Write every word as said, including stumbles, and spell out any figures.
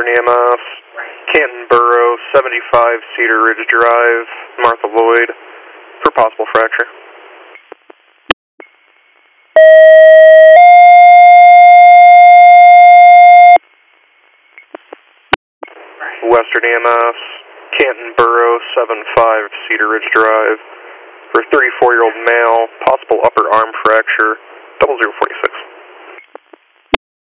E M S, Canton Borough, seventy-five Cedar Ridge Drive, Martha Lloyd, for possible fracture. Western E M S, Canton Borough, seventy-five Cedar Ridge Drive, for a thirty-four-year-old male, possible upper arm fracture, double zero forty-six.